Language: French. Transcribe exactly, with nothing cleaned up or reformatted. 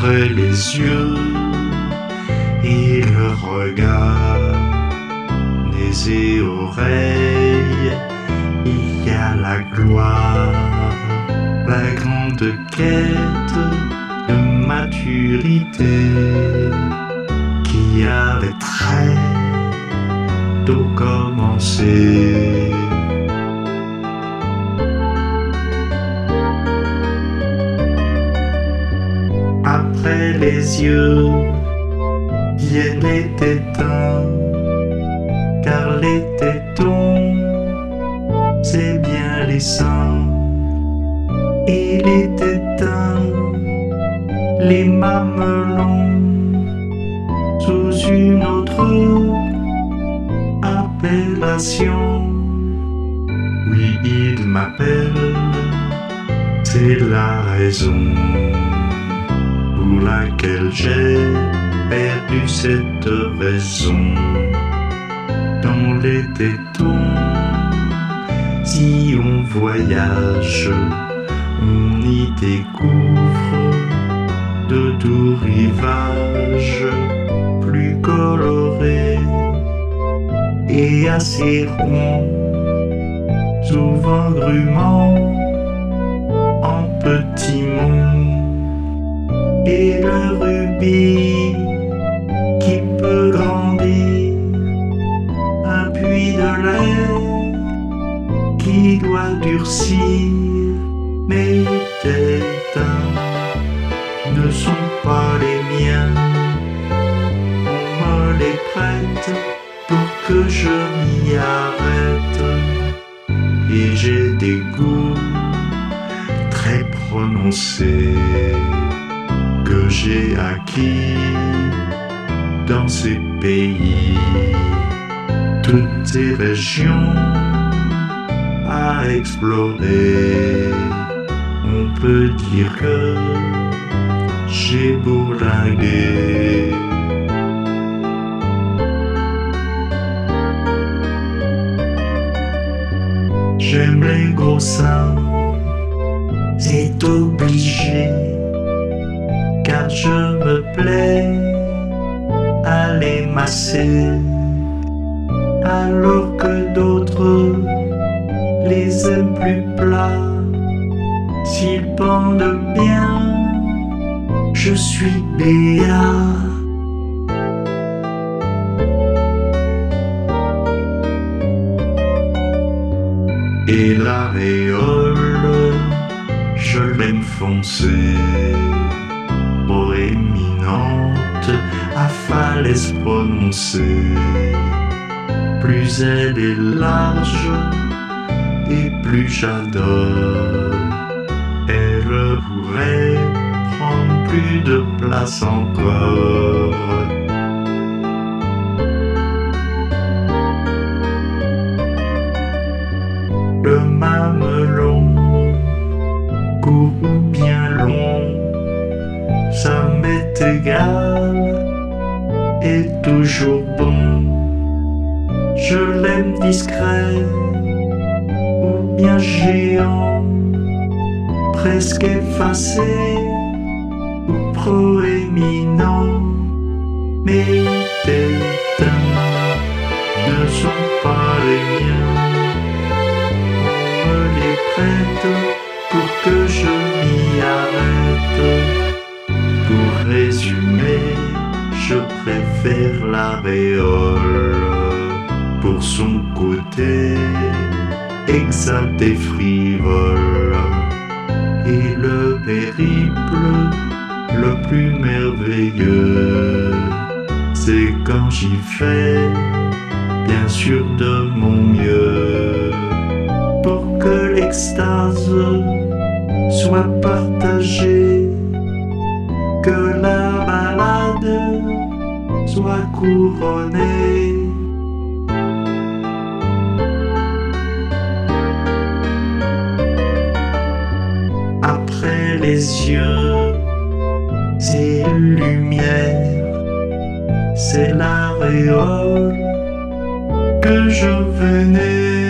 après les yeux et le regard, nez et oreilles, il y a la gloire, la grande quête de maturité qui avait très tôt commencé. Après les yeux, il est éteint, car les tétons, c'est bien les seins. Il est éteint, les mamelons, sous une autre appellation. Oui, il m'appelle, c'est la raison pour laquelle j'ai perdu cette raison. Dans les tétons, si on voyage, on y découvre de doux rivages plus colorés et assez ronds, souvent grumants en petits monts. Et le rubis qui peut grandir, un puits de lait qui doit durcir, mes tétins ne sont pas les miens. On me les prête pour que je m'y arrête, et j'ai des goûts très prononcés que j'ai acquis dans ces pays, toutes ces régions à explorer. On peut dire que j'ai bourlingué. J'aime les gros seins, c'est obligé, car je me plais à les masser, alors que d'autres les aiment plus plats. S'ils pendent bien, je suis béat. Et l'aréole, je l'aime foncée, proéminente à falaise prononcée. Plus elle est large et plus j'adore. Elle pourrait prendre plus de place encore. Le mamelon, court ou bien long, ça m'est égal, et toujours bon. Je l'aime discret ou bien géant, presque effacé ou proéminent. Mes tétins ne sont pas les miens. On me les prête pour que je m'y arrête. Pour résumer, je préfère l'aréole pour son côté exact et frivole. Et le périple le plus merveilleux, c'est quand j'y fais bien sûr de mon mieux, pour que l'extase soit partagée, que la balade soit couronnée. Après les yeux, c'est lumière, c'est l'aréole que je venais